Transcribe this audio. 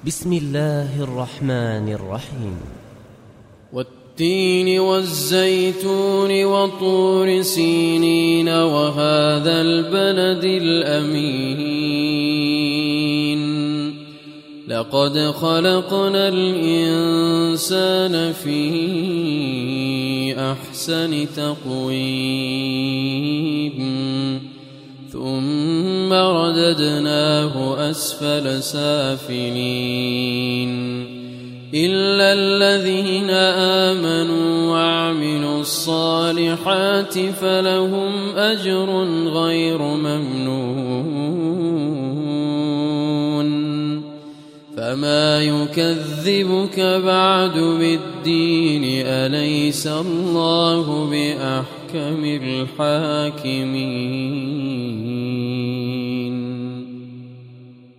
بسم الله الرحمن الرحيم. والتين والزيتون وطور سينين وهذا البلد الأمين لقد خلقنا الإنسان في أحسن تقويم ثم رددناه أسفل سافلين إلا الذين آمنوا وعملوا الصالحات فلهم أجر غير ممنون فما يكذبك بعد بالدين أليس الله بأحكم الحاكمين.